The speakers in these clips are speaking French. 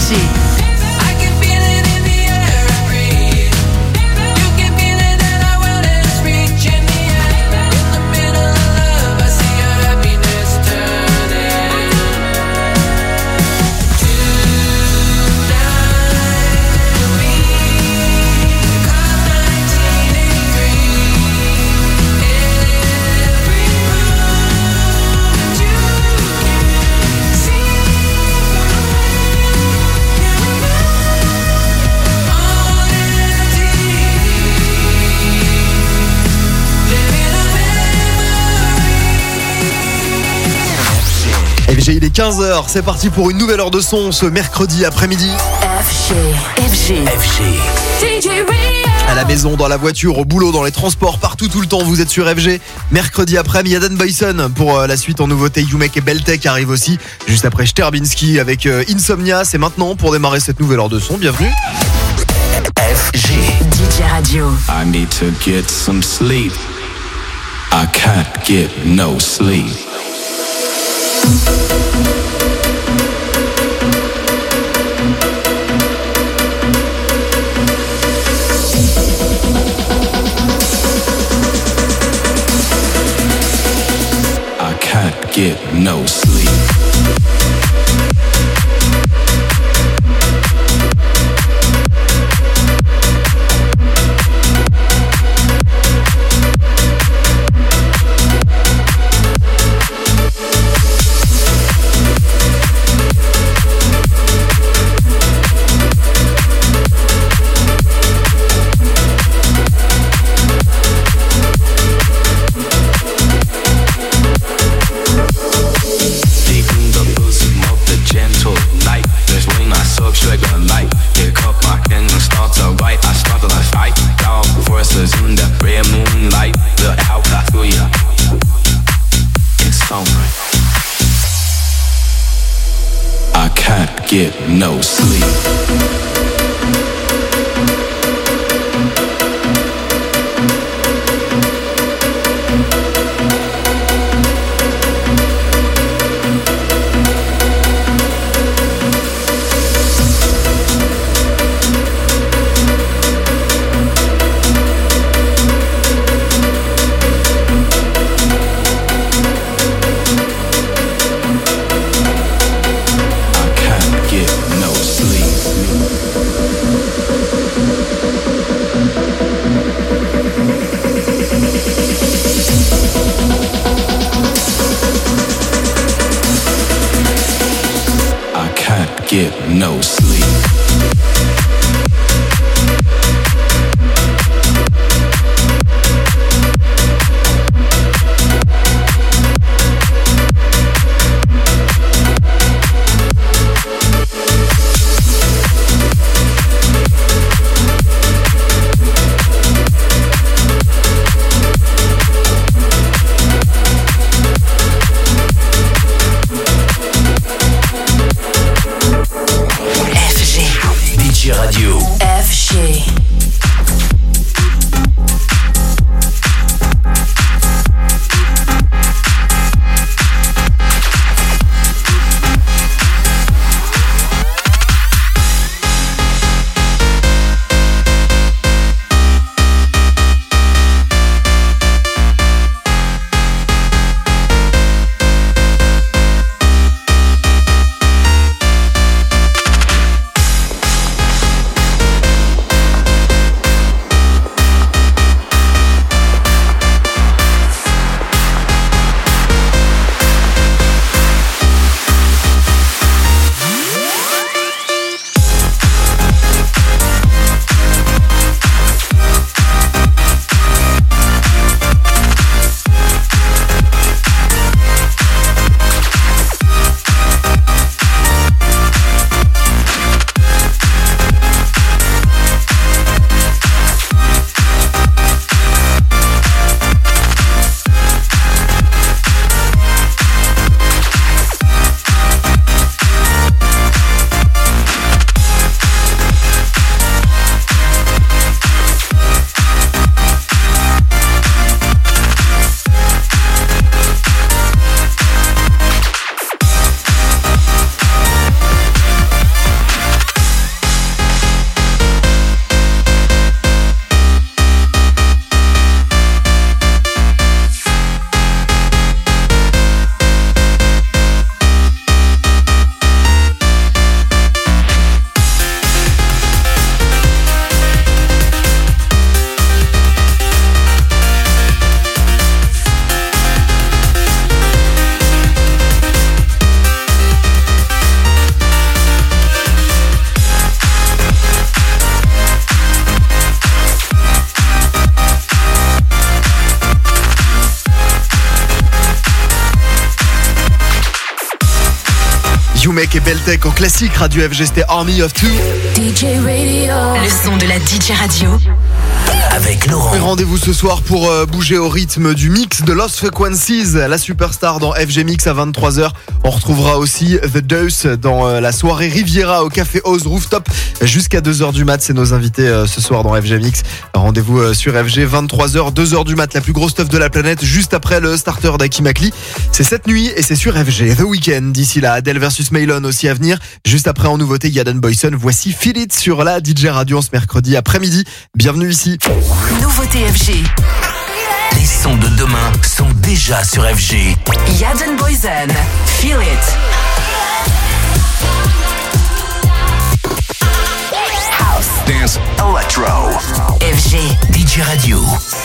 FG. FG, il est 15h, c'est parti pour une nouvelle heure de son ce mercredi après-midi. FG. À la maison, dans la voiture, au boulot, dans les transports, partout, tout le temps, vous êtes sur FG. Mercredi après-midi, il y a Dan Boyson pour la suite en nouveauté. Yumek et Beltek arrivent aussi. Juste après Sterbinski avec Insomnia. C'est maintenant pour démarrer cette nouvelle heure de son. Bienvenue. FG. DJ Radio. I need to get some sleep. I can't get no sleep. I can't get no sleep. Get no sleep. Get no sleep. Yumek et Beltek en classique Radio FG, c'était Army of Two. DJ Radio. Le son de la DJ Radio. Avec Laurent. Et rendez-vous ce soir pour bouger au rythme du mix de Lost Frequencies, la superstar dans FG Mix à 23h. On retrouvera aussi The Deuce dans la soirée Riviera au Café Oz Rooftop jusqu'à 2h du mat. C'est nos invités ce soir dans FG Mix. Rendez-vous sur FG, 23h, 2h du mat, la plus grosse stuff de la planète, juste après le starter d'Aki Makli. C'est cette nuit et c'est sur FG. The Weeknd, d'ici là, Adele versus Maylon aussi à venir. Juste après en nouveauté, Yadan Boyson. Voici Feel It sur la DJ Radio en ce mercredi après-midi. Bienvenue ici. Nouveauté FG. Les sons de demain sont déjà sur FG. Yadan Boyson. Feel It. House. Dance. Electro. FG. DJ Radio.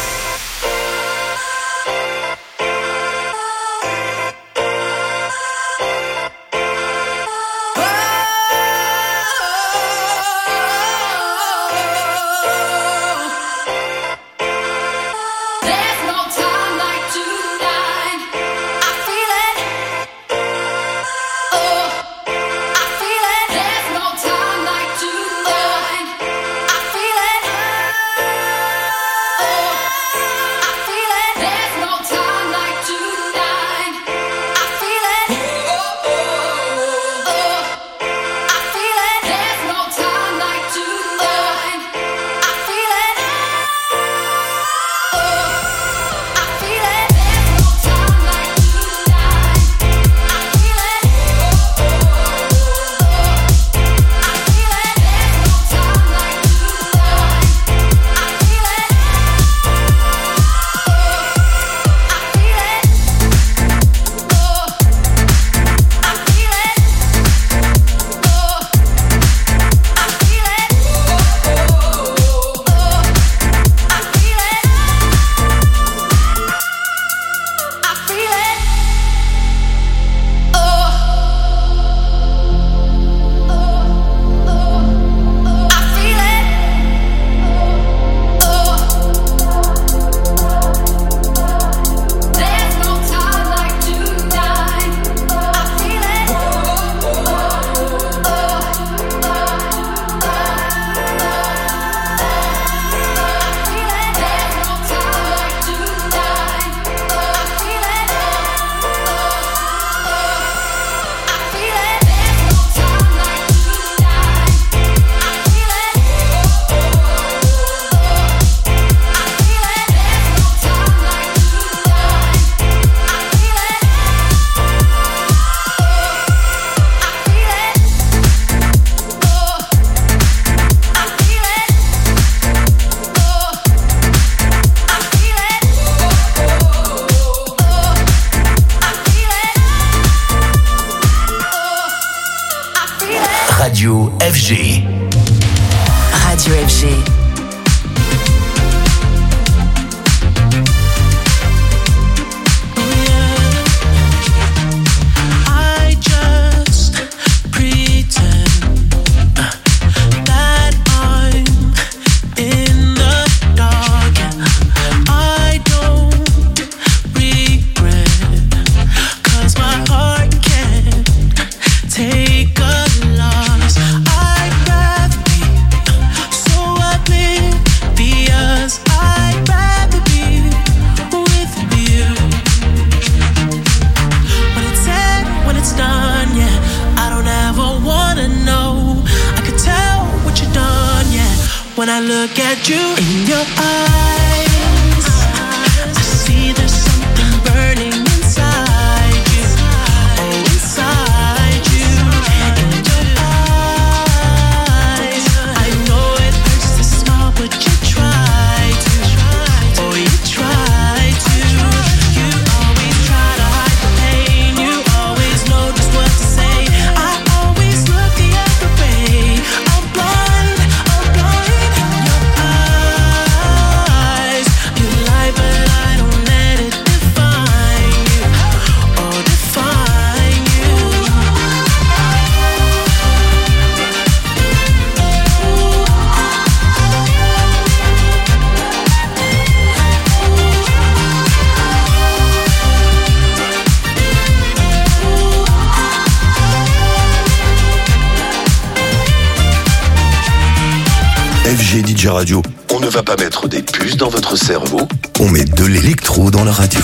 Radio FG. Radio FG. When I look at you in your eyes, I see there's something burning inside you. Oh, inside you. In your eyes, I know it hurts to smile, but you try to. Oh, you try to. You always try to hide the pain. You always know just what to say. I always look the other way. I'm blind. DJ Radio. On ne va pas mettre des puces dans votre cerveau. On met de l'électro dans la radio.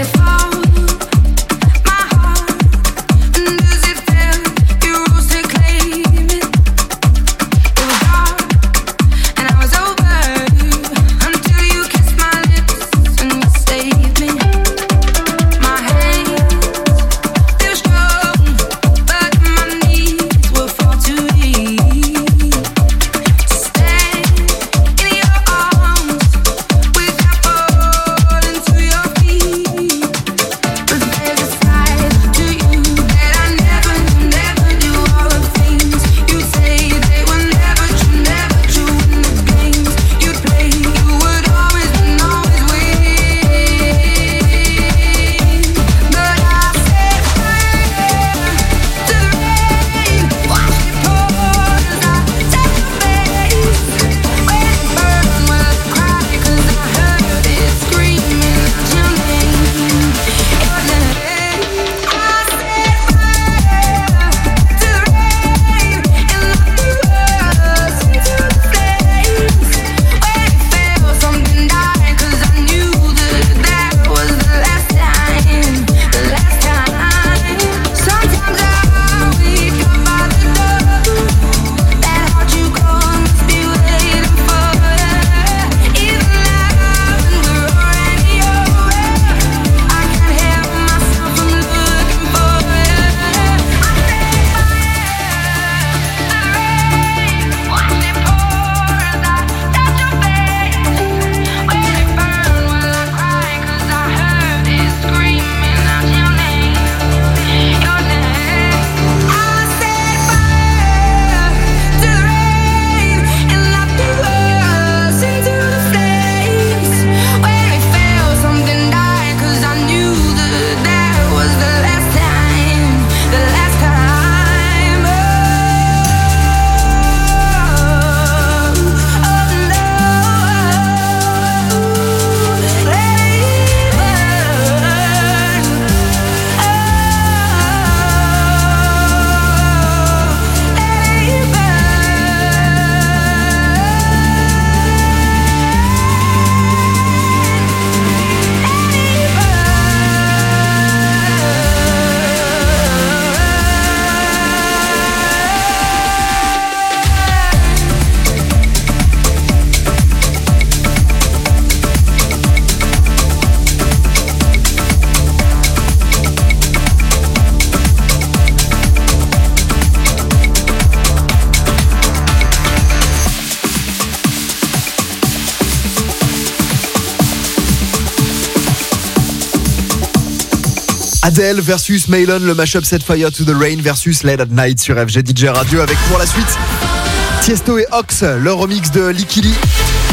Adele versus Maylon, le mashup Set Fire to the Rain versus Late at Night sur FG DJ Radio, avec pour la suite Tiesto et Ox, le remix de Licky Lee.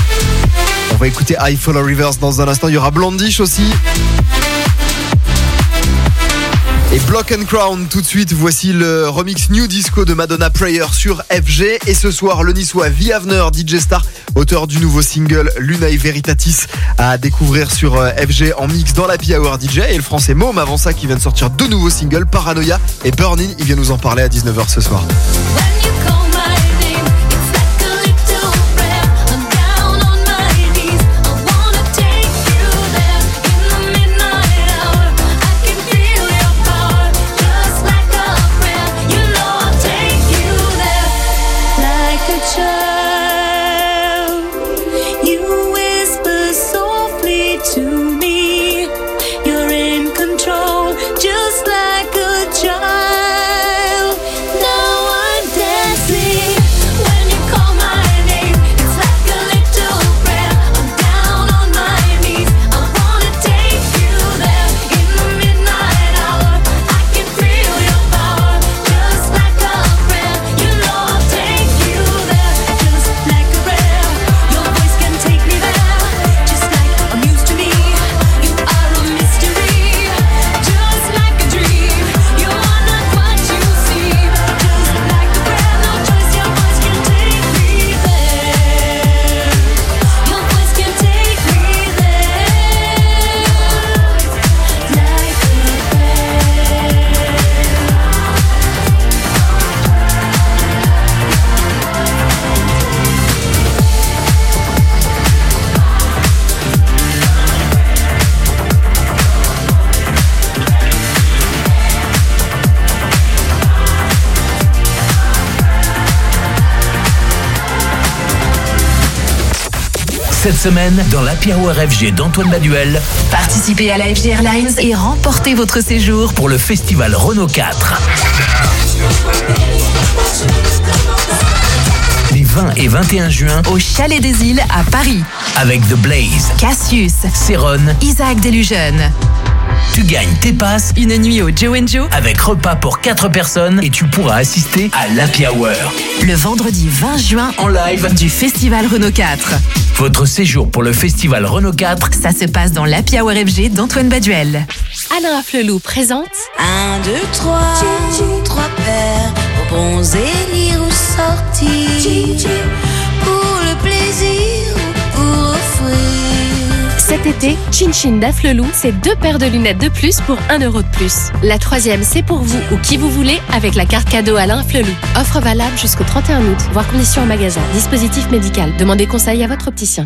On va écouter I Follow Rivers dans un instant, il y aura Blondish aussi. Et Block and Crown tout de suite, voici le remix New Disco de Madonna Prayer sur FG. Et ce soir, le niçois V. Havner, DJ Star, auteur du nouveau single Lunae Veritatis, à découvrir sur FG en mix dans l'Happy Hour DJ. Et le français Môme, avant ça, qui vient de sortir deux nouveaux singles, Paranoia et Burning. Il vient nous en parler à 19h ce soir. Just like a child, now I dance. Cette semaine, dans l'Happy Hour FG d'Antoine Baduel, Participez à la FG Airlines et remportez votre séjour pour le festival Renault 4. Les 20 et 21 juin, au Chalet des Îles à Paris. avec The Blaze, Cassius, Céron, Isaac Delusion. tu gagnes tes passes Une nuit au Joe & Joe avec repas pour 4 personnes et tu pourras assister à l'Happy Hour le vendredi 20 juin en live du festival Renault 4. Votre séjour pour le festival Renault 4, Ça se passe dans l'Happy Hour FG d'Antoine Baduel. Alain Flelou présente 1, 2, 3, 3 paires, aux bons élire ou sortir, pour le plaisir ou pour offrir. cet été, Chin Chin d'Aflelou, c'est 2 paires de lunettes de plus pour 1 euro de plus. La 3e, c'est pour vous ou qui vous voulez avec la carte cadeau Alain Flelou. Offre valable jusqu'au 31 août, voire conditions en magasin. Dispositif médical. Demandez conseil à votre opticien.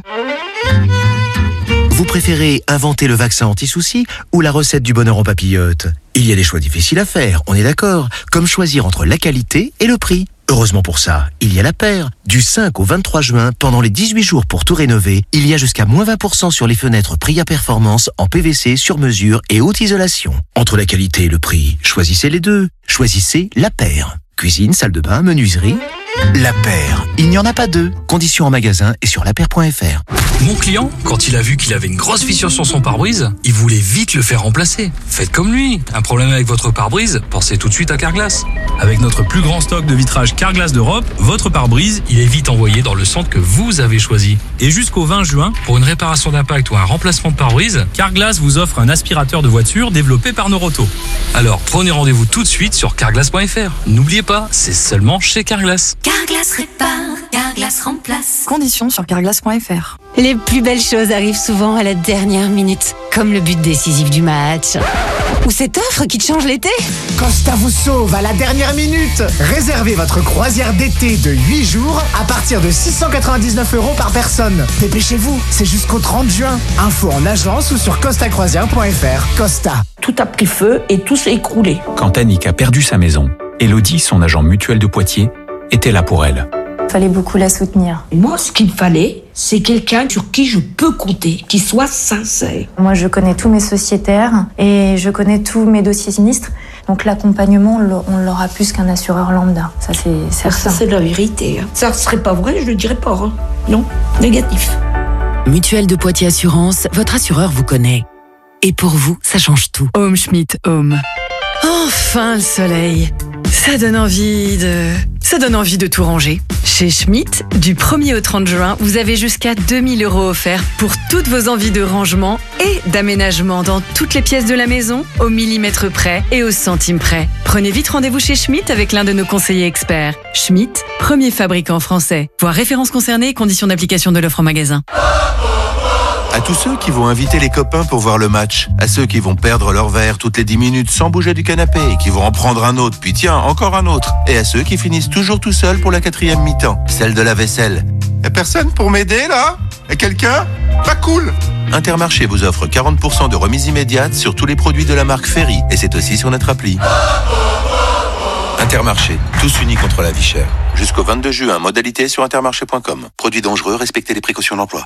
Vous préférez inventer le vaccin anti-souci ou la recette du bonheur en papillote? Il y a des choix difficiles à faire, on est d'accord, comme choisir entre la qualité et le prix. Heureusement pour ça, il y a La Paire. Du 5 au 23 juin, pendant les 18 jours pour tout rénover, il y a jusqu'à moins 20% sur les fenêtres Priya Performance en PVC sur mesure et haute isolation. Entre la qualité et le prix, choisissez les deux. Choisissez La Paire. Cuisine, salle de bain, menuiserie. La Paire. Il n'y en a pas deux. Conditions en magasin et sur lapaire.fr. Mon client, quand il a vu qu'il avait une grosse fissure sur son pare-brise, il voulait vite le faire remplacer. Faites comme lui. Un problème avec votre pare-brise, pensez tout de suite à Carglass. Avec notre plus grand stock de vitrage Carglass d'Europe, votre pare-brise, il est vite envoyé dans le centre que vous avez choisi. Et jusqu'au 20 juin, pour une réparation d'impact ou un remplacement de pare-brise, Carglass vous offre un aspirateur de voiture développé par Noroto. Alors prenez rendez-vous tout de suite sur carglass.fr. N'oubliez pas, c'est seulement chez Carglass. Carglass répare, Carglass remplace. Conditions sur carglass.fr. Les plus belles choses arrivent souvent à la dernière minute, comme le but décisif du match. Ou cette offre qui te change l'été. Costa vous sauve à la dernière minute. Réservez votre croisière d'été de 8 jours à partir de 699 € par personne. Dépêchez-vous, c'est jusqu'au 30 juin. Info en agence ou sur costacroisière.fr. Costa. Tout a pris feu et tout s'est écroulé. Quand Annick a perdu sa maison, Elodie, son agent mutuel de Poitiers, était là pour elle. Fallait beaucoup la soutenir. Moi, ce qu'il fallait, c'est quelqu'un sur qui je peux compter, qui soit sincère. Moi, je connais tous mes sociétaires et je connais tous mes dossiers sinistres. Donc l'accompagnement, on l'aura plus qu'un assureur lambda. Ça, c'est certain. Ça, c'est la vérité. Ça serait pas vrai, je le dirais pas. Hein. Non, négatif. Mutuelle de Poitiers Assurance, votre assureur vous connaît. Et pour vous, ça change tout. Home Schmidt Home. Enfin le soleil. Ça donne envie de tout ranger. Chez Schmidt, du 1er au 30 juin, vous avez jusqu'à 2000 € offerts pour toutes vos envies de rangement et d'aménagement dans toutes les pièces de la maison, au millimètre près et au centime près. Prenez vite rendez-vous chez Schmidt avec l'un de nos conseillers experts. Schmidt, premier fabricant français. Voir références concernées et conditions d'application de l'offre en magasin. À tous ceux qui vont inviter les copains pour voir le match, à ceux qui vont perdre leur verre toutes les 10 minutes sans bouger du canapé et qui vont en prendre un autre, puis tiens, encore un autre, et à ceux qui finissent toujours tout seuls pour la 4e mi-temps, celle de la vaisselle. Y'a personne pour m'aider là? Y'a quelqu'un? Pas cool! Intermarché vous offre 40% de remise immédiate sur tous les produits de la marque Ferry, et c'est aussi sur notre appli. Intermarché, tous unis contre la vie chère. Jusqu'au 22 juin, modalité sur intermarché.com. Produits dangereux, respectez les précautions d'emploi.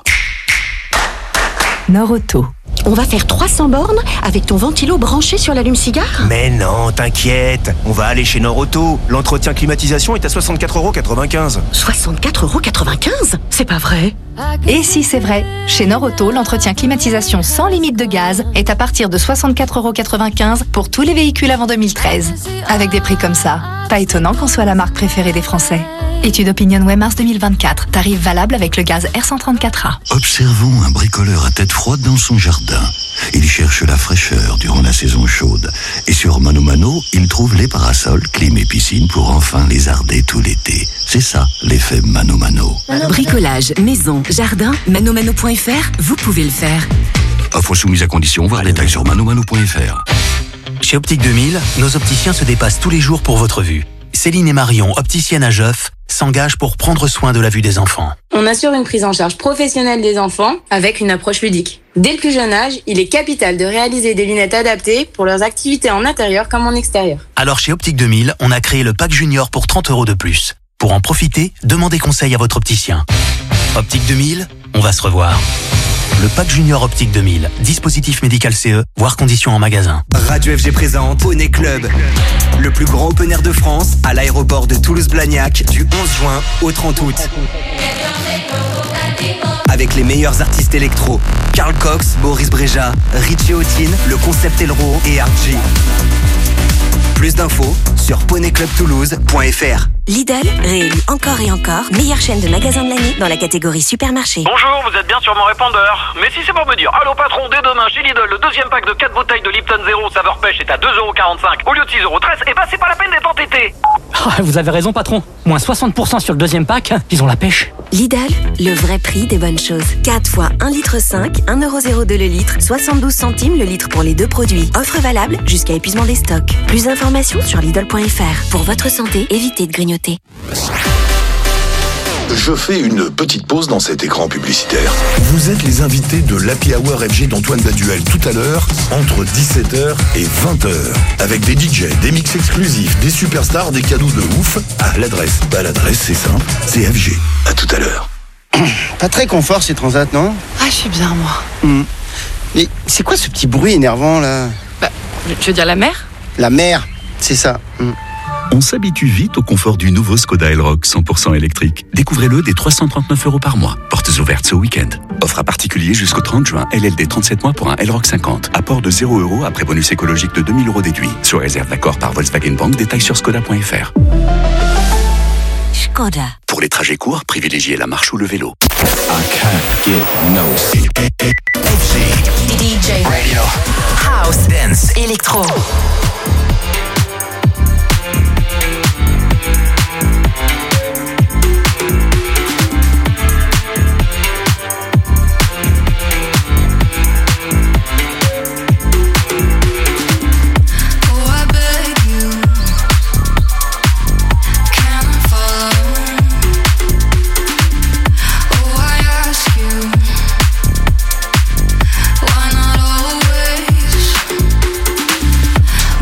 Noroto. On va faire 300 bornes avec ton ventilo branché sur l'allume-cigare? Mais non, t'inquiète, on va aller chez Noroto. L'entretien climatisation est à 64,95 €. 64,95 €? C'est pas vrai. Et si c'est vrai, chez Noroto, l'entretien climatisation sans limite de gaz est à partir de 64,95 € pour tous les véhicules avant 2013. Avec des prix comme ça, pas étonnant qu'on soit la marque préférée des Français. Étude Opinionway mars 2024. Tarif valable avec le gaz R134A. Observons un bricoleur à tête froide dans son jardin. Il cherche la fraîcheur durant la saison chaude. Et sur Mano Mano, il trouve les parasols, clim et piscine pour enfin lézarder tout l'été. C'est ça, l'effet Mano Mano. Bricolage, maison, jardin, manomano.fr, vous pouvez le faire. Offre soumise à condition, voir détails sur manomano.fr. Chez Optique 2000, nos opticiens se dépassent tous les jours pour votre vue. Céline et Marion, opticiennes à Geoff, s'engagent pour prendre soin de la vue des enfants. On assure une prise en charge professionnelle des enfants avec une approche ludique. Dès le plus jeune âge, il est capital de réaliser des lunettes adaptées pour leurs activités en intérieur comme en extérieur. Alors chez Optique 2000, on a créé le pack junior pour 30 € de plus. Pour en profiter, demandez conseil à votre opticien. Optique 2000, on va se revoir. Le pack Junior Optique 2000, dispositif médical CE, voire conditions en magasin. Radio FG présente Poney Club, le plus grand open air de France à l'aéroport de Toulouse-Blagnac du 11 juin au 30 août. Avec les meilleurs artistes électro, Carl Cox, Boris Brejcha, Richie Houghton, le Concept Elro et RG. Plus d'infos sur poneyclubtoulouse.fr. Lidl, réélu encore et encore, meilleure chaîne de magasins de l'année dans la catégorie supermarché. Bonjour, vous êtes bien sur mon répondeur. Mais si c'est pour me dire, allô patron, dès demain chez Lidl, le deuxième pack de 4 bouteilles de Lipton Zero saveur pêche est à 2,45€ au lieu de 6,13€, et bah c'est pas la peine d'être entêté. Vous avez raison patron, moins 60% sur le deuxième pack, ils ont la pêche. Lidl, le vrai prix des bonnes choses. 4 fois 1,5 litre, 1,02€ le litre, 72 centimes le litre pour les deux produits. Offre valable jusqu'à épuisement des stocks. Plus d'informations sur Lidl.fr. Pour votre santé, évitez de grignoter. Je fais une petite pause dans cet écran publicitaire. Vous êtes les invités de l'Happy Hour FG d'Antoine Baduel tout à l'heure, entre 17h et 20h. Avec des DJ, des mix exclusifs, des superstars, des cadeaux de ouf. Ah, l'adresse. Bah, l'adresse, c'est simple, c'est FG. À tout à l'heure. Pas très confort ces transats, non? Ah, je suis bien, moi. Mais c'est quoi ce petit bruit énervant, là? Bah, je veux dire la mer? La mer, c'est ça. On s'habitue vite au confort du nouveau Skoda Elroq 100% électrique. Découvrez-le dès 339€ par mois. Portes ouvertes ce week-end. Offre à particulier jusqu'au 30 juin. LLD 37 mois pour un Elroq 50. Apport de 0€ après bonus écologique de 2000€ déduit. Sur réserve d'accord par Volkswagen Bank. Détails sur skoda.fr. Skoda. Pour les trajets courts, privilégiez la marche ou le vélo. I can't get no sleep. DJ Radio. House, dance, électro. Why not always?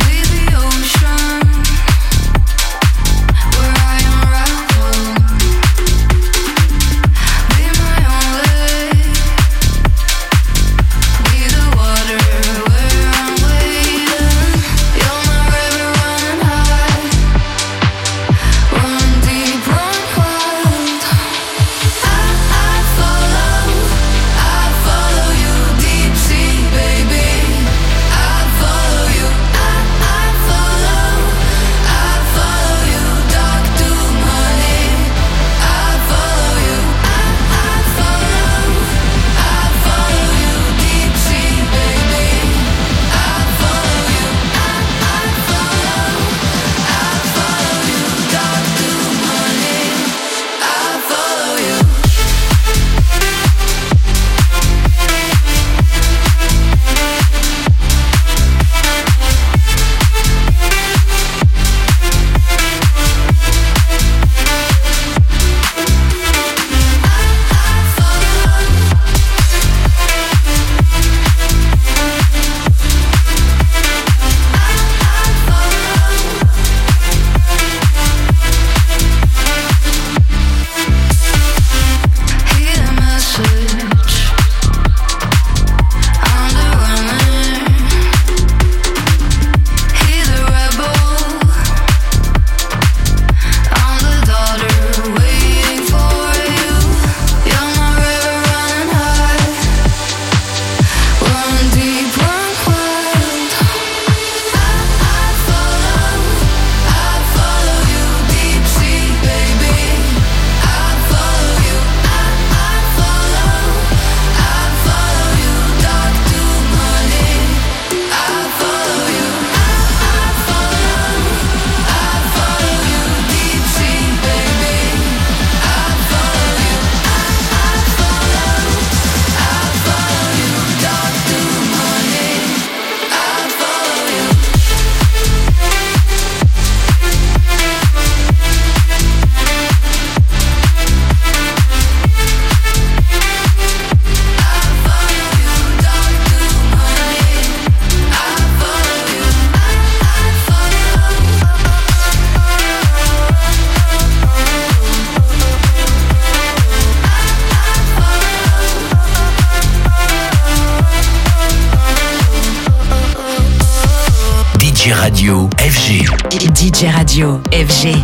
DJ Radio FG. DJ Radio FG.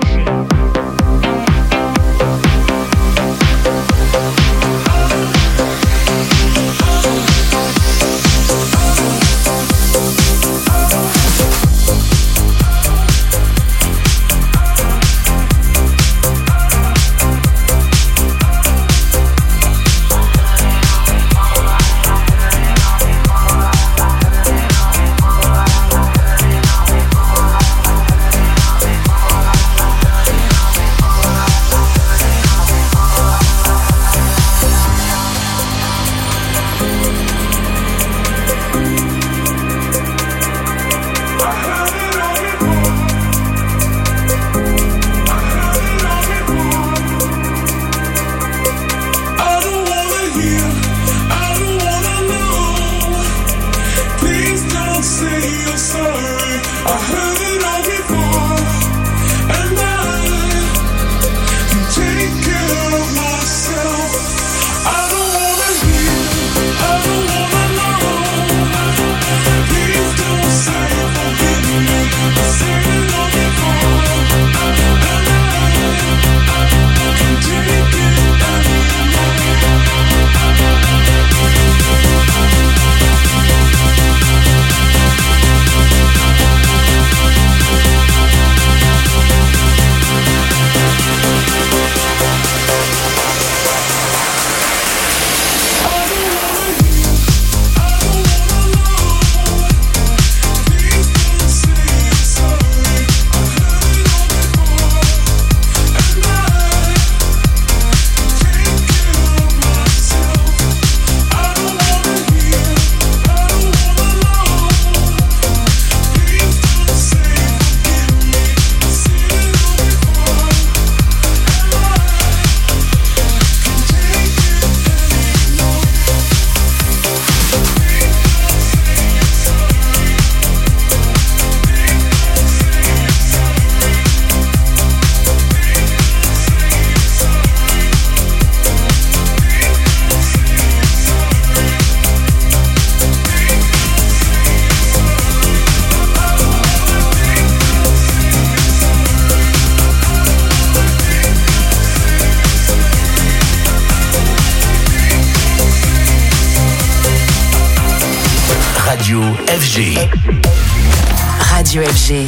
Radio FG. Radio FG.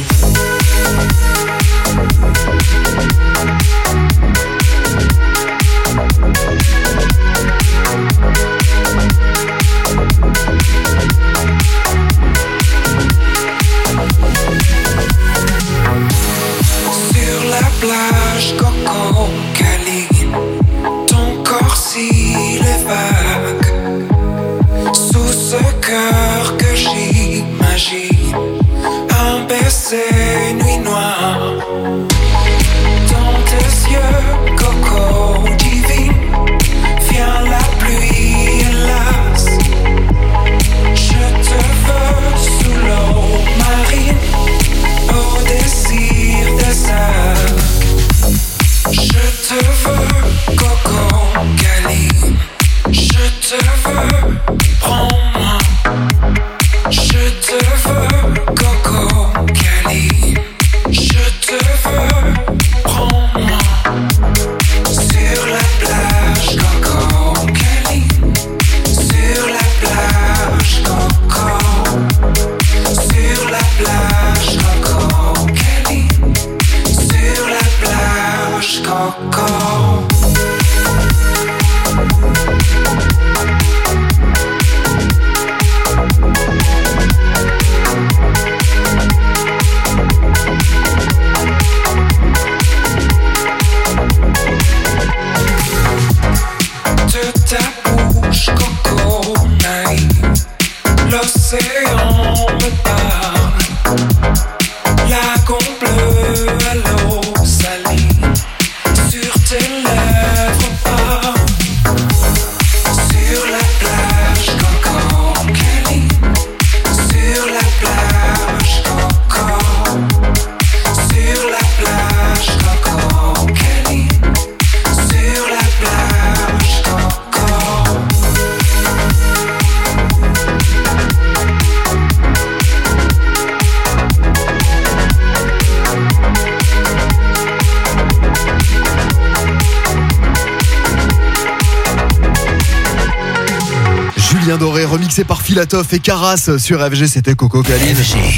Sur la plage, Coco Caline, ton corps s'il est vague. Sous ce cœur que j'imagine, un baiser nuit noire. Dans tes yeux, Coco divine, vient la pluie hélas. Je te veux sous l'eau marine, au désir des arcs. Je te veux, Coco Caline, je te veux, prends-moi. Je te veux, Coco Caline, je te veux, prends-moi. Sur la plage, Coco Caline, sur la plage, Coco. Sur la plage, Coco Caline, sur la plage, Coco. L'océan me parle, lagon bleu à l'eau saline, sur tes lèvres parle. Sur la plage, Coco Caline, sur la plage, Coco. Sur la plage, Coco Caline, sur la plage, Coco. Julien Doré, remixé par Filatov et Caras sur FG, c'était Coco Caline.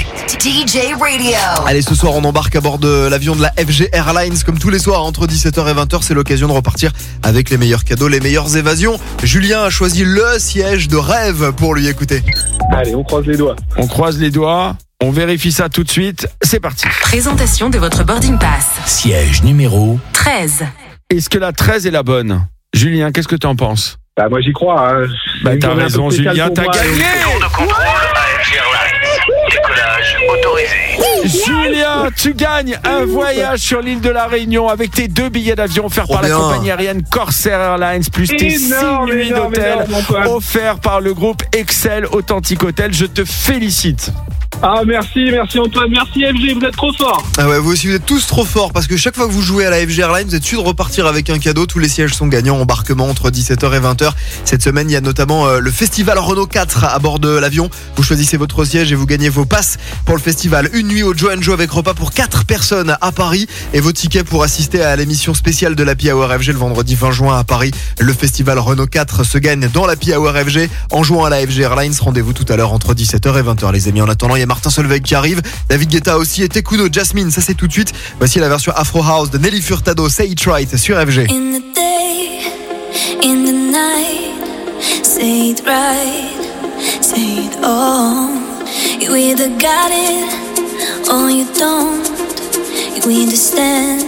DJ Radio. Allez, ce soir on embarque à bord de l'avion de la FG Airlines comme tous les soirs entre 17h et 20h. C'est l'occasion de repartir avec les meilleurs cadeaux, les meilleures évasions. Julien a choisi le siège de rêve pour lui écouter. Allez, on croise les doigts. On croise les doigts. On vérifie ça tout de suite. C'est parti. Présentation de votre boarding pass. Siège numéro 13. Est-ce que la 13 est la bonne? Julien, qu'est-ce que tu en penses? Bah moi j'y crois. Hein. Bah t'as raison Julien, t'as gagné. Tour de contrôle à FG Airlines. Décollage autorisé. Julien, tu gagnes un voyage sur l'île de la Réunion avec tes 2 billets d'avion offerts par la compagnie aérienne Corsair Airlines plus tes 6 nuits d'hôtel offerts par le groupe Excel Authentic Hotel. Je te félicite. Ah merci Antoine, merci FG, vous êtes trop forts. Ah ouais, vous aussi vous êtes tous trop forts parce que chaque fois que vous jouez à la FG Airlines, vous êtes sûr de repartir avec un cadeau. Tous les sièges sont gagnants, embarquement entre 17h et 20h. Cette semaine, il y a notamment le festival Renault 4 à bord de l'avion. Vous choisissez votre siège et vous gagnez vos passes pour le festival. Une nuit au Joe & Joe avec repas pour 4 personnes à Paris et vos tickets pour assister à l'émission spéciale de l'Happy Hour FG le vendredi 20 juin à Paris. Le festival Renault 4 se gagne dans l'Happy Hour FG en jouant à la FG Airlines. Rendez-vous tout à l'heure entre 17h et 20h les amis. En attendant, il y a Martin Solveig qui arrive, David Guetta aussi et Tekuno, Jasmine, ça c'est tout de suite. Voici la version Afro House de Nelly Furtado, Say It Right sur FG. In the day, in the night, say it right, say it all. You either got it or you don't. You either stand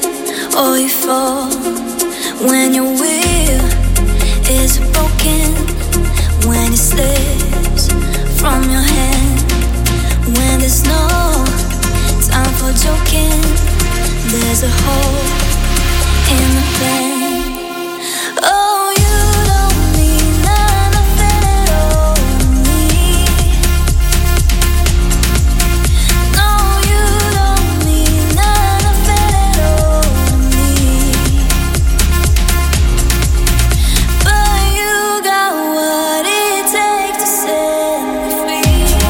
or you fall. When your will is broken, when it slips from your hand. When there's no time for joking, there's a hole in the plan. Oh, you don't mean nothing at all to me. No, you don't mean nothing at all to me. But you got what it takes to set me free.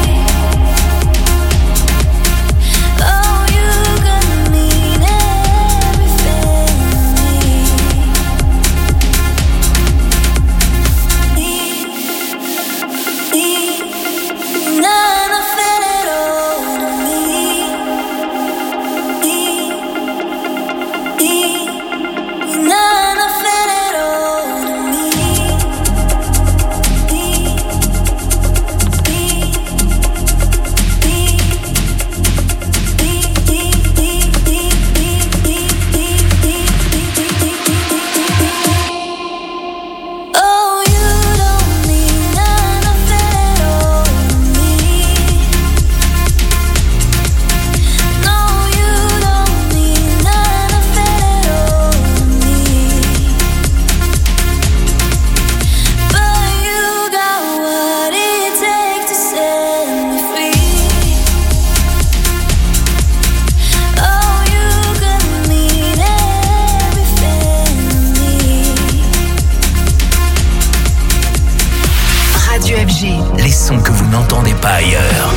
les sons que vous n'entendez pas ailleurs.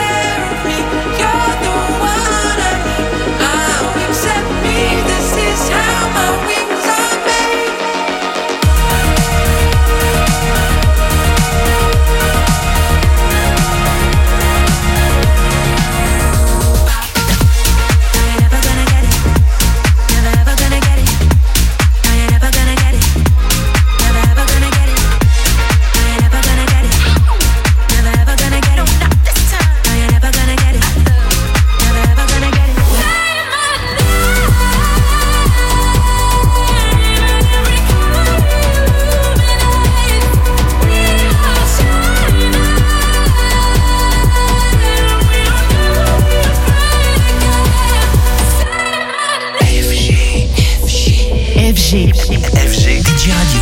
FG DJ Radio.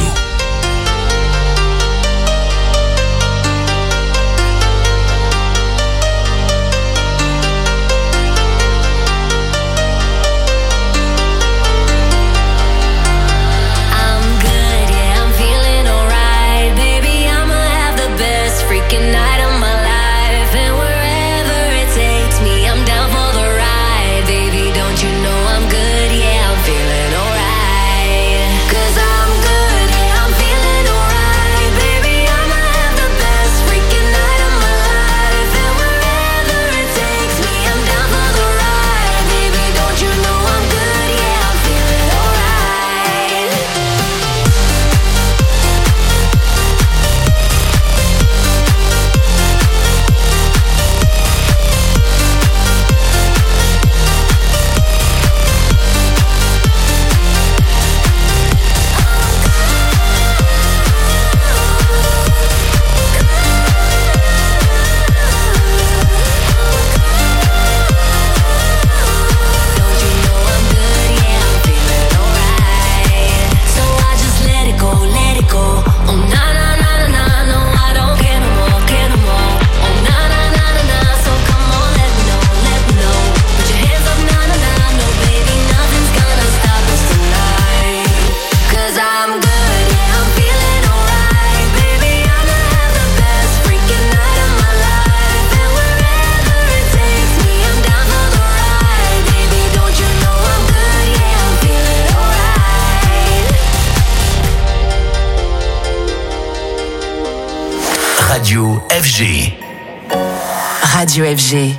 Good, Radio FG.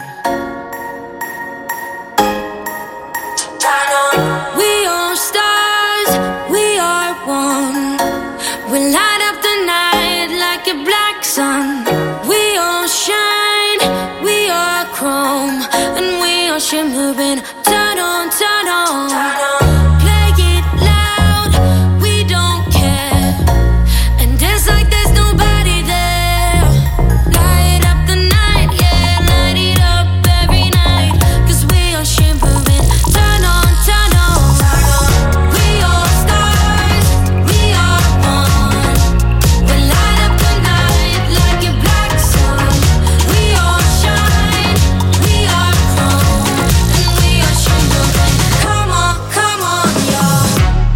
We are stars, we are one. We light up the night like a black sun. We all shine, we are chrome, and we are shimmering. Turn on, turn on. Play it loud, we don't care. And dance like there's nobody there. Light up the night, yeah, light it up every night. 'Cause we are shimmering. Turn on, turn on. We are stars, we are one. We light up the night like a black sun. We all shine, we are chrome, and we are shimmering. Come on, y'all.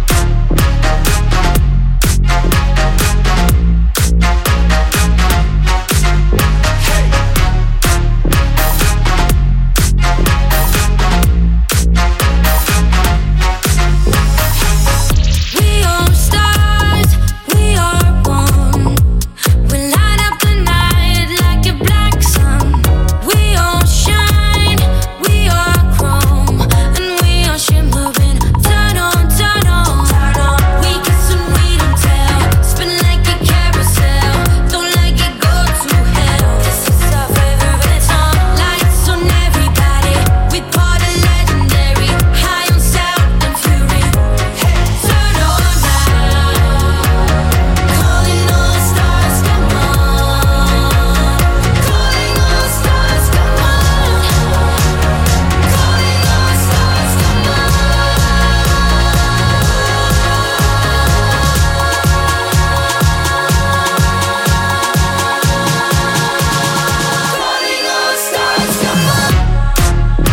We are stars, we are one. We light up the night like a black sun. We all shine, we are chrome, and we are shimmering. Turn on, turn on. We kiss and we don't tell. Spin like a carousel. Don't let it go to hell. This is our favorite song. Lights on everybody. We party legendary. High on sound and fury. Turn on now. Calling all stars, come on. Calling all stars, come on. Calling all stars, come on. Calling all stars, come on.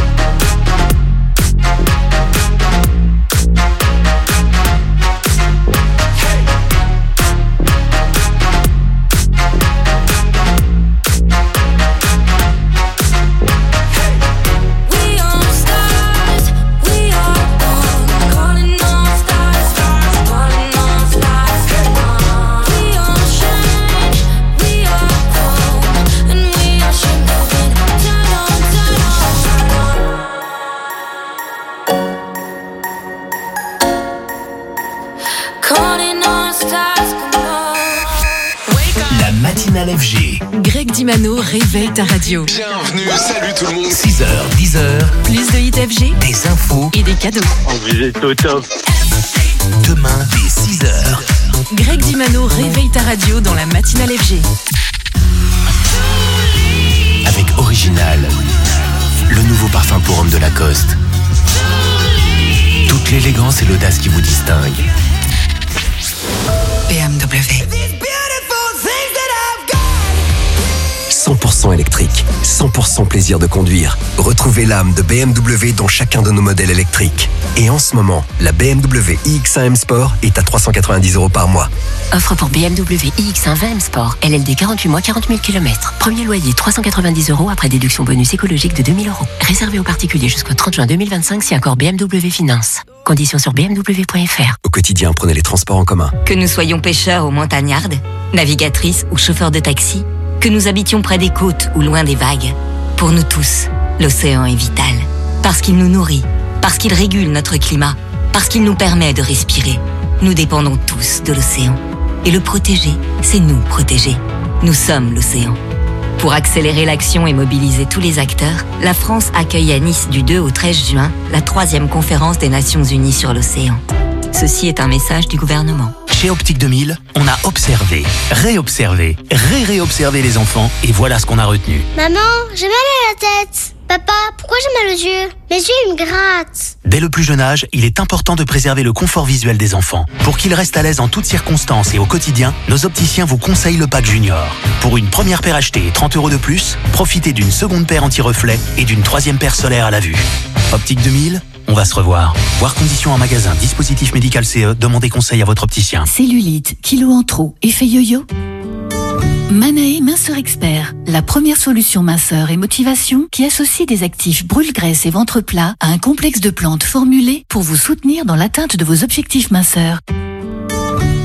We are stars, we are one. Calling all stars, calling all stars, come on. We all shine, we are chrome, and we are shimmering. Turn on, turn on. Calling all stars, come on. La matinale FG. Greg Dimano réveille ta radio. Bienvenue, salut tout le monde. 6h, 10h, Plus de hits FG des infos. et des cadeaux. Vous êtes au top. Demain, dès 6h. Greg Dimano réveille ta radio dans la matinale FG. Avec Original, le nouveau parfum pour homme de Lacoste. Toute l'élégance et l'audace qui vous distinguent. BMW. 100% électrique, 100% plaisir de conduire. Retrouvez l'âme de BMW dans chacun de nos modèles électriques. Et en ce moment, la BMW iX1 M Sport est à 390 € par mois. Offre pour BMW iX1 20 M Sport. LLD 48 mois, 40 000 km. Premier loyer 390 € après déduction bonus écologique de 2 000 €. Réservé aux particuliers jusqu'au 30 juin 2025 si accord BMW Finance. Conditions sur bmw.fr. Au quotidien, prenez les transports en commun. Que nous soyons pêcheurs ou montagnardes, navigatrices ou chauffeurs de taxi, que nous habitions près des côtes ou loin des vagues, pour nous tous, l'océan est vital. Parce qu'il nous nourrit, parce qu'il régule notre climat, parce qu'il nous permet de respirer. Nous dépendons tous de l'océan. Et le protéger, c'est nous protéger. Nous sommes l'océan. Pour accélérer l'action et mobiliser tous les acteurs, la France accueille à Nice du 2 au 13 juin la 3e conférence des Nations Unies sur l'océan. Ceci est un message du gouvernement. Chez Optique 2000, on a observé, réobservé, réobservé les enfants et voilà ce qu'on a retenu. Maman, j'ai mal à la tête. Papa, pourquoi j'ai mal aux yeux? Mes yeux, ils me grattent. Dès le plus jeune âge, il est important de préserver le confort visuel des enfants. Pour qu'ils restent à l'aise en toutes circonstances et au quotidien, nos opticiens vous conseillent le pack Junior. Pour une première paire achetée et 30 € de plus, profitez d'une seconde paire anti-reflet et d'une 3e paire solaire à la vue. Optique 2000, on va se revoir. Voir conditions en magasin, dispositif médical CE, demandez conseil à votre opticien. Cellulite, kilos en trop, effet yo-yo? Manae Minceur Expert, la première solution minceur et motivation qui associe des actifs brûle-graisse et ventre plat à un complexe de plantes formulées pour vous soutenir dans l'atteinte de vos objectifs minceurs. Manae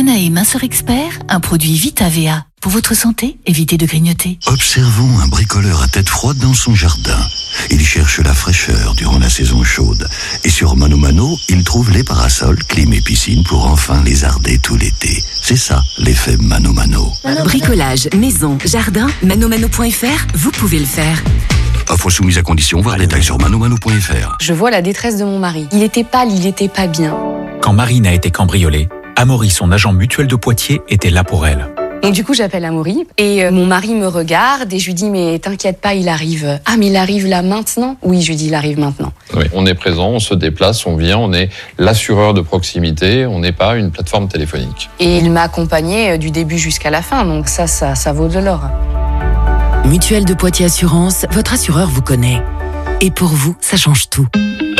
Manae Minceur Expert, un produit Vitavea. Pour votre santé, évitez de grignoter. Observons un bricoleur à tête froide dans son jardin. Il cherche la fraîcheur durant la saison chaude. Et sur Mano Mano, il trouve les parasols, clim et piscine pour enfin lézarder tout l'été. C'est ça, l'effet Mano Mano. Bricolage, maison, jardin, manomano.fr, vous pouvez le faire. Offre soumise à condition, voir détails sur manomano.fr. Je vois la détresse de mon mari. Il était pâle, il était pas bien. Quand Marine a été cambriolée, Amaury, son agent mutuel de Poitiers, était là pour elle. Donc du coup, j'appelle Amaury et mon mari me regarde et je lui dis mais t'inquiète pas, il arrive. Ah mais il arrive là maintenant ? Oui, je lui dis il arrive maintenant. Oui, on est présent, on se déplace, on vient, on est l'assureur de proximité, on n'est pas une plateforme téléphonique. Et il m'a accompagné du début jusqu'à la fin, donc ça vaut de l'or. Mutuelle de Poitiers Assurance, votre assureur vous connaît. Et pour vous, ça change tout.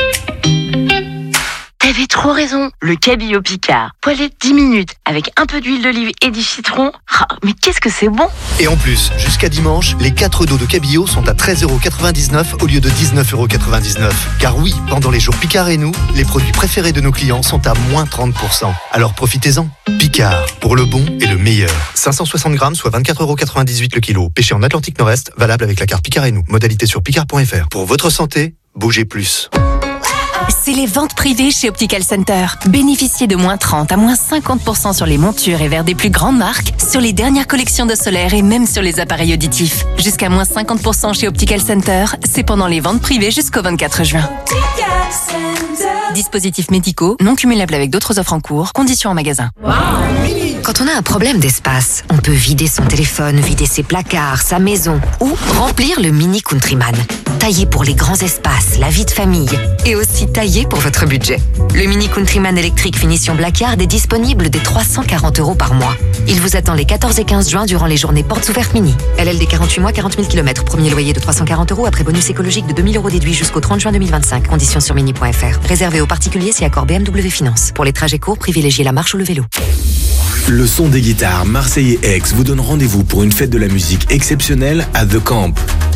T'avais trop raison, le cabillaud Picard. Poêlé 10 minutes, avec un peu d'huile d'olive et du citron. Ah, mais qu'est-ce que c'est bon! Et en plus, jusqu'à dimanche, les 4 dos de cabillaud sont à 13,99€ au lieu de 19,99€. Car oui, pendant les jours Picard et nous, les produits préférés de nos clients sont à moins 30%. Alors profitez-en. Picard, pour le bon et le meilleur. 560 grammes, soit 24,98€ le kilo. Pêché en Atlantique Nord-Est, valable avec la carte Picard et nous. Modalité sur picard.fr. Pour votre santé, bougez plus. C'est les ventes privées chez Optical Center. Bénéficiez de moins 30 à moins 50% sur les montures et verres des plus grandes marques, sur les dernières collections de solaire et même sur les appareils auditifs. Jusqu'à moins 50% chez Optical Center, c'est pendant les ventes privées jusqu'au 24 juin. Dispositifs médicaux, non cumulables avec d'autres offres en cours, conditions en magasin. Quand on a un problème d'espace, on peut vider son téléphone, vider ses placards, sa maison ou remplir le Mini Countryman. Taillé pour les grands espaces, la vie de famille et aussi taillé pour votre budget. Le Mini Countryman électrique finition Blackard est disponible dès 340€ par mois. Il vous attend les 14 et 15 juin durant les journées portes ouvertes mini. LLD 48 mois, 40 000 km. Premier loyer de 340€ après bonus écologique de 2000€ déduit jusqu'au 30 juin 2025. Conditions sur mini.fr. Réservé aux particuliers si accord BMW Finance. Pour les trajets courts, privilégiez la marche ou le vélo. Le son des guitares Marseillais X vous donne rendez-vous pour une fête de la musique exceptionnelle à The Camp.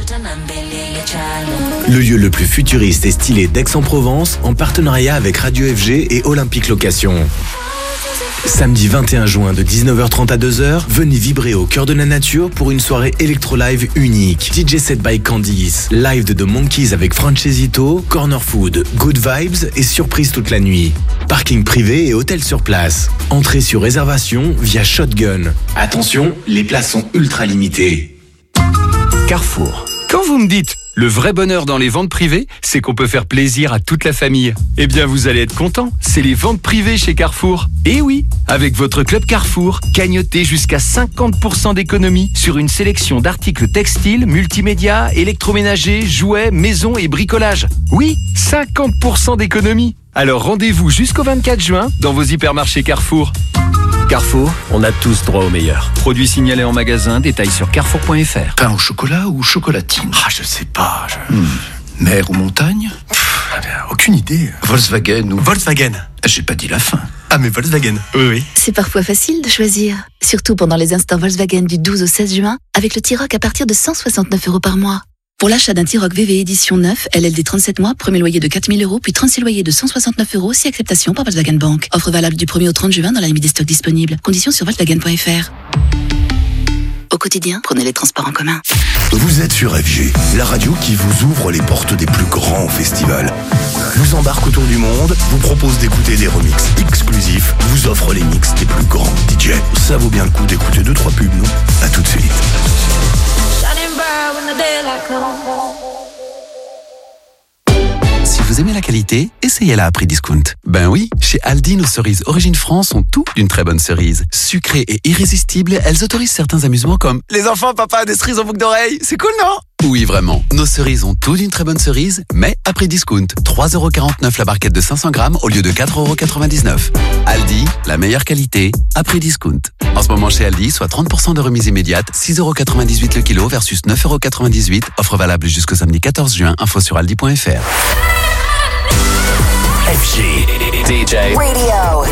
Le lieu le plus futuriste et stylé d'Aix-en-Provence en partenariat avec Radio FG et Olympique Location. Samedi 21 juin de 19h30 à 2h, venez vibrer au cœur de la nature pour une soirée électro-live unique. DJ set by Candice, live de The Monkeys avec Francesito, Corner Food, Good Vibes et surprise toute la nuit. Parking privé et hôtel sur place. Entrée sur réservation via Shotgun. Attention, les places sont ultra limitées. Carrefour. Quand vous me dites le vrai bonheur dans les ventes privées, c'est qu'on peut faire plaisir à toute la famille. Eh bien, vous allez être content. C'est les ventes privées chez Carrefour. Et oui, avec votre club Carrefour, gagnotez jusqu'à 50% d'économie sur une sélection d'articles textiles, multimédia, électroménagers, jouets, maison et bricolage. Oui, 50% d'économie. Alors rendez-vous jusqu'au 24 juin dans vos hypermarchés Carrefour. Carrefour, on a tous droit au meilleur. Produits signalés en magasin, détails sur carrefour.fr. Pain au chocolat ou chocolatine? Ah, je sais pas. Mer ou montagne? Aucune idée. Volkswagen ou... Volkswagen. J'ai pas dit la fin. Ah, mais Volkswagen. Oui. C'est parfois facile de choisir. Surtout pendant les instants Volkswagen du 12 au 16 juin, avec le T-Roc à partir de 169€ par mois. Pour l'achat d'un T-Roc VV édition 9, LLD 37 mois, premier loyer de 4 000€, puis 36 loyers de 169€ si acceptation par Volkswagen Bank. Offre valable du 1er au 30 juin dans la limite des stocks disponibles. Conditions sur Volkswagen.fr. Au quotidien, prenez les transports en commun. Vous êtes sur FG, la radio qui vous ouvre les portes des plus grands festivals. Vous embarque autour du monde, vous propose d'écouter des remixes exclusifs, vous offre les mix des plus grands DJ. Ça vaut bien le coup d'écouter 2-3 pubs, non? À tout de suite. Si vous aimez la qualité, essayez-la à prix discount. Ben oui, chez Aldi, nos cerises Origine France ont tout d'une très bonne cerise. Sucrées et irrésistibles, elles autorisent certains amusements comme les enfants, papa, des cerises en boucle d'oreille. C'est cool, non? Oui, vraiment. Nos cerises ont tout d'une très bonne cerise, mais à prix discount. 3,49€ la barquette de 500 grammes au lieu de 4,99€. Aldi, la meilleure qualité, à prix discount. En ce moment chez Aldi, soit 30% de remise immédiate, 6,98€ le kilo versus 9,98€. Offre valable jusqu'au samedi 14 juin. Info sur aldi.fr. FG DJ Radio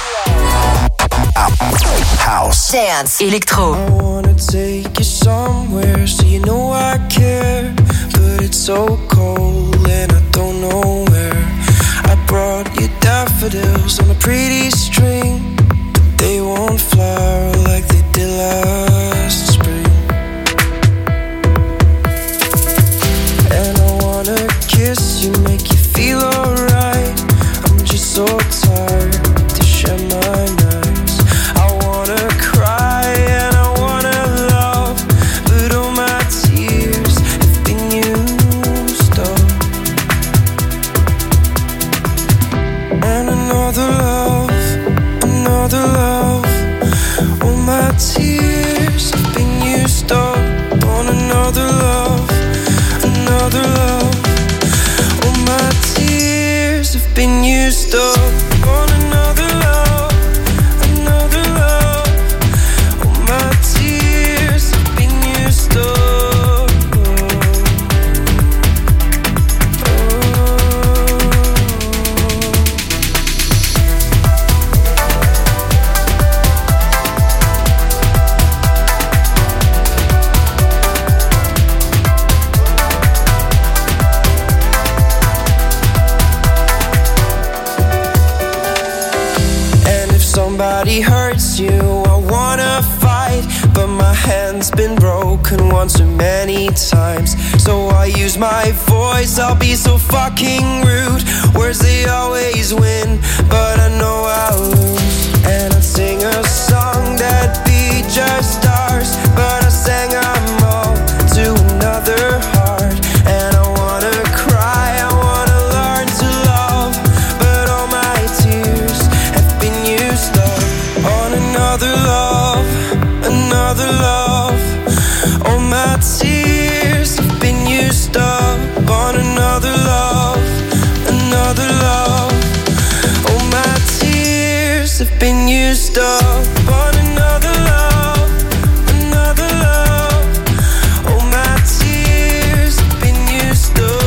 House Dance Electro. I wanna take you somewhere so you know I care, but it's so cold and I don't know where. I brought you daffodils on a pretty string. they won't flower like they did last spring. And I wanna kiss you, make you feel alright. I'm just so tired to share my nights. I wanna cry and I wanna love, but all my tears have been used up. And another love, all my tears have been used up on another love, all my tears have been used up on another love, all my tears have been used up. Somebody hurts you, I wanna fight, but my hand's been broken one too many times. So I use my voice, I'll be so fucking rude. Words they always win, but I know I'll lose. And I'd sing a song that'd be just ours, but I sang them all to another heart. And I wanna cry, I wanna learn to love, but all my tears have been used up on another love, all my tears have been used up on another love, all my tears have been used up on another love, all my tears have been used up.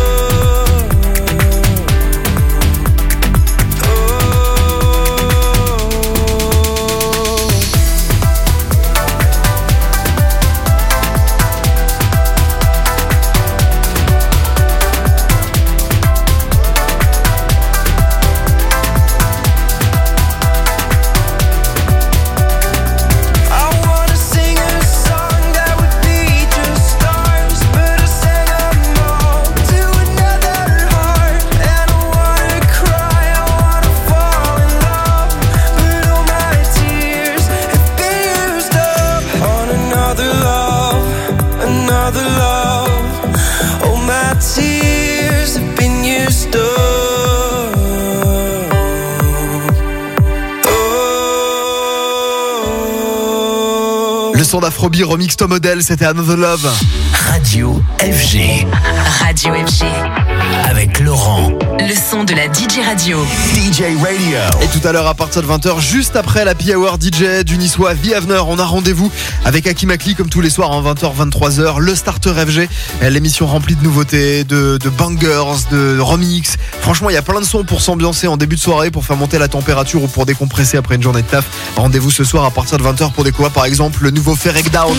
Le son d'Afrobi remix Tom Odell, c'était Another Love. Radio FG. Radio FG. Avec Laurent. Le son de la DJ radio. DJ Radio. Et tout à l'heure à partir de 20h, juste après la Happy Hour DJ du Niçois The Avener, on a rendez-vous avec Hakim Akli comme tous les soirs en 20h, 23h. Le Starter FG, l'émission remplie de nouveautés, de bangers, de remix. Franchement, il y a plein de sons pour s'ambiancer en début de soirée, pour faire monter la température ou pour décompresser après une journée de taf. Rendez-vous ce soir à partir de 20h pour découvrir par exemple le nouveau Ferek Down.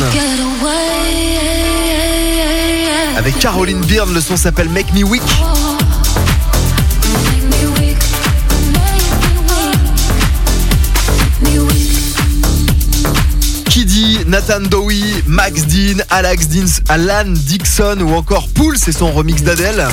Avec Caroline Byrne, le son s'appelle Make Me Weak. Kiddy, Nathan Dowie, Max Dean, Alan Dixon ou encore Pool, c'est son remix d'Adèle.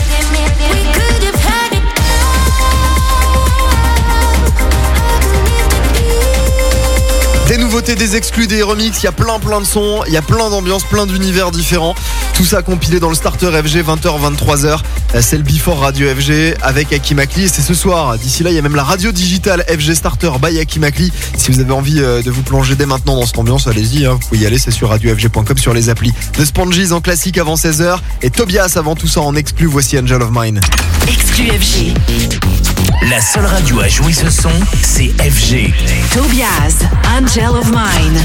Des nouveautés, des exclus, des remixes, il y a plein de sons, il y a plein d'ambiances, plein d'univers différents. Tout ça compilé dans le Starter FG 20h, 23h. C'est le Before Radio FG avec Hakim Akli et c'est ce soir. D'ici là, il y a même la radio digitale FG Starter by Hakim Akli. Si vous avez envie de vous plonger dès maintenant dans cette ambiance, allez-y, vous pouvez y aller, c'est sur radiofg.com sur les applis. The Sponges en classique avant 16h et Tobias avant tout ça en exclu. Voici Angel of Mine. Exclu FG. La seule radio à jouer ce son, c'est FG. Tobias, Angel of Mine.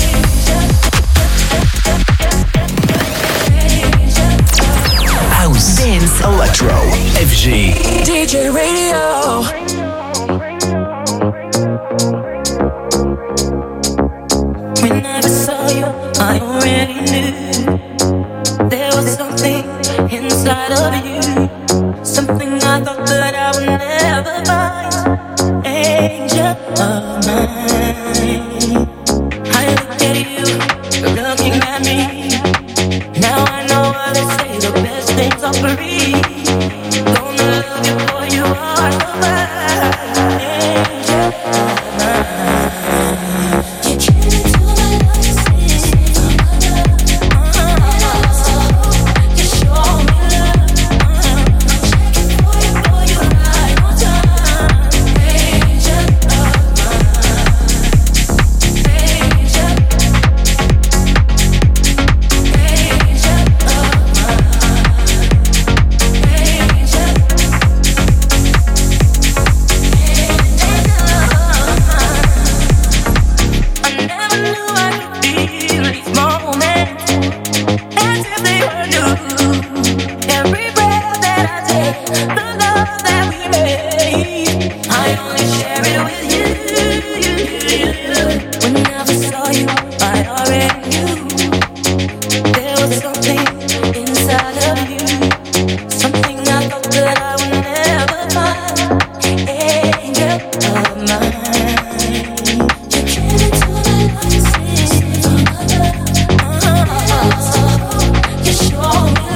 House, Dance, Electro, FG. DJ Radio. When I saw you, I already knew there was something inside of you, something I thought that I would never find. Angel. Show me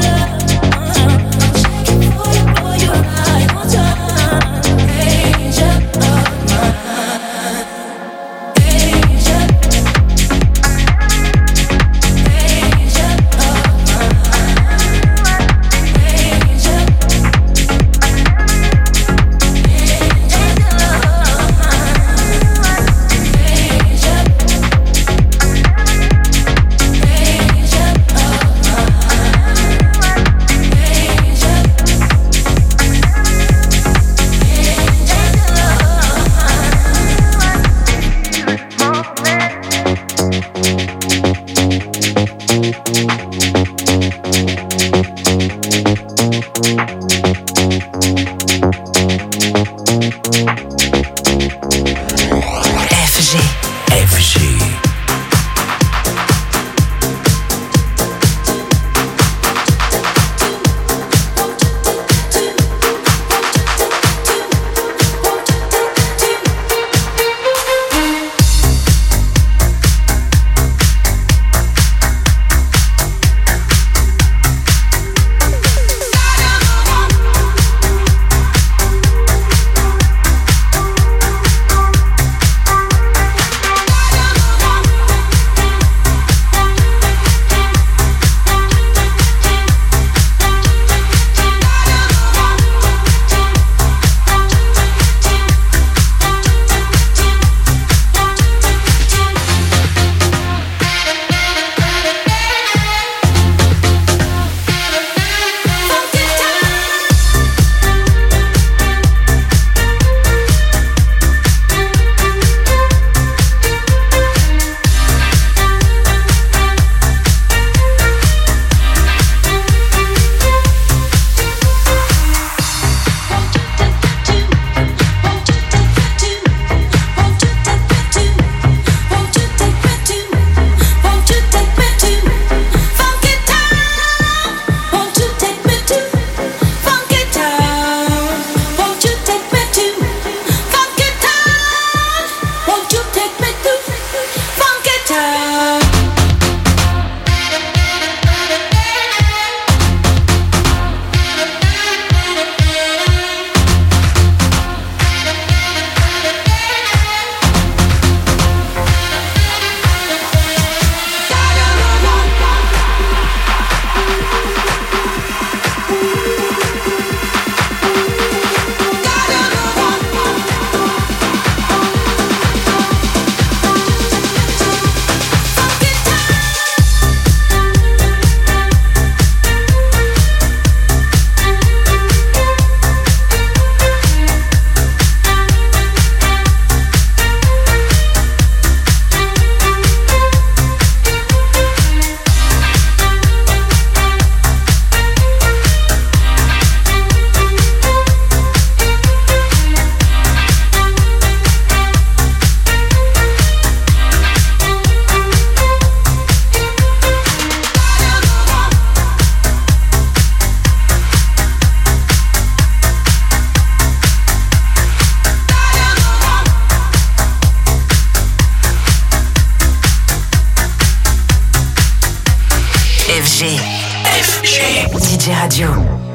FG Radio.